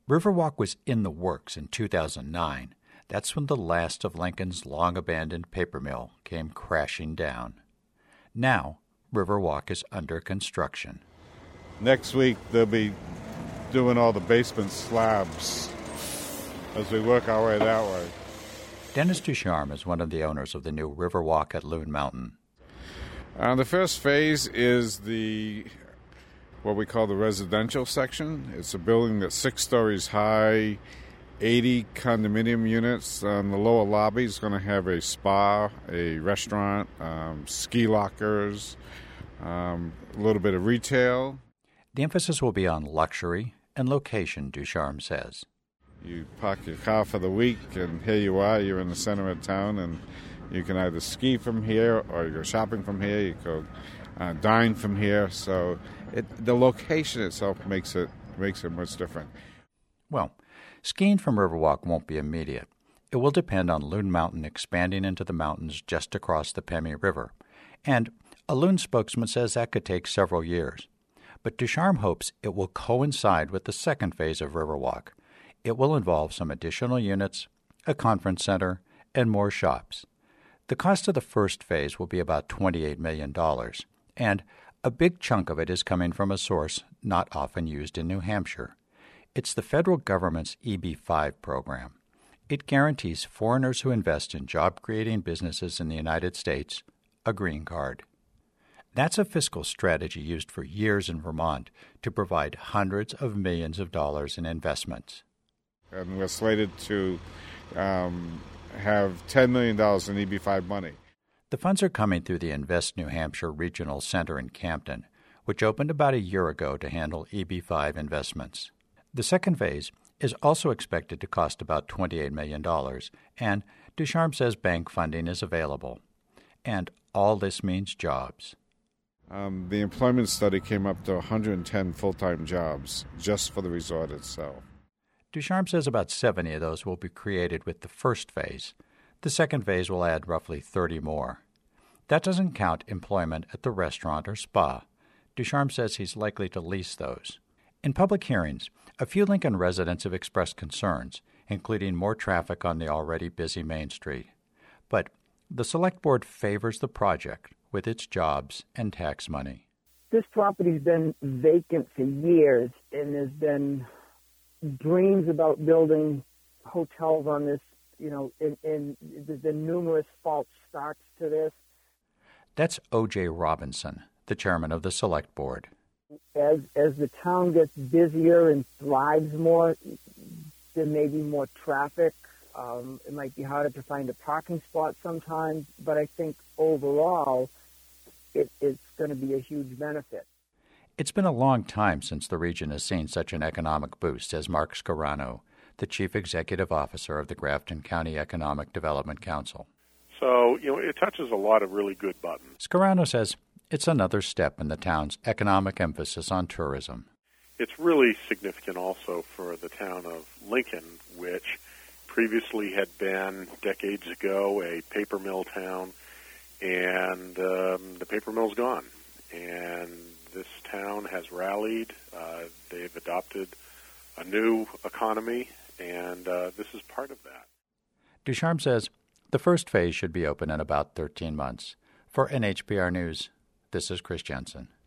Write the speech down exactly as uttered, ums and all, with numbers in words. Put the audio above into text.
Riverwalk was in the works in two thousand nine. That's when the last of Lincoln's long-abandoned paper mill came crashing down. Now, Riverwalk is under construction. Next week, they'll be doing all the basement slabs as we work our way that way. Dennis Ducharme is one of the owners of the new Riverwalk at Loon Mountain. Uh, the first phase is the what we call the residential section. It's a building that's six stories high, eighty condominium units. Um, the lower lobby is going to have a spa, a restaurant, um, ski lockers, um, a little bit of retail. The emphasis will be on luxury and location, Ducharme says. You park your car for the week, and here you are. You're in the center of town, and you can either ski from here, or you go shopping from here. You go uh, dine from here. So it, the location itself makes it makes it much different. Well, skiing from Riverwalk won't be immediate. It will depend on Loon Mountain expanding into the mountains just across the Pemi River. And a Loon spokesman says that could take several years. But Ducharme hopes it will coincide with the second phase of Riverwalk. It will involve some additional units, a conference center, and more shops. The cost of the first phase will be about twenty-eight million dollars, and a big chunk of it is coming from a source not often used in New Hampshire. It's the federal government's E B five program. It guarantees foreigners who invest in job-creating businesses in the United States a green card. That's a fiscal strategy used for years in Vermont to provide hundreds of millions of dollars in investments. And we're slated to um, have ten million dollars in E B five money. The funds are coming through the Invest New Hampshire Regional Center in Campton, which opened about a year ago to handle E B five investments. The second phase is also expected to cost about twenty-eight million dollars, and Ducharme says bank funding is available. And all this means jobs. Um, the employment study came up to one hundred ten full-time jobs just for the resort itself. Ducharme says about seventy of those will be created with the first phase. The second phase will add roughly thirty more. That doesn't count employment at the restaurant or spa. Ducharme says he's likely to lease those. In public hearings, a few Lincoln residents have expressed concerns, including more traffic on the already busy Main Street. But the Select Board favors the project with its jobs and tax money. This property's been vacant for years, and there's been dreams about building hotels on this, you know, and, and there's been numerous false starts to this. That's O J Robinson, the chairman of the Select Board. As as the town gets busier and thrives more, there may be more traffic. Um, it might be harder to find a parking spot sometimes, but I think overall it, it's going to be a huge benefit. It's been a long time since the region has seen such an economic boost, says Mark Scarano, the Chief Executive Officer of the Grafton County Economic Development Council. So, you know, it touches a lot of really good buttons. Scarano says it's another step in the town's economic emphasis on tourism. It's really significant also for the town of Lincoln, which previously had been, decades ago, a paper mill town, and um, the paper mill's gone. And this town has rallied. Uh, they've adopted a new economy, and uh, this is part of that. Ducharme says the first phase should be open in about thirteen months. For N H P R News, this is Chris Jensen.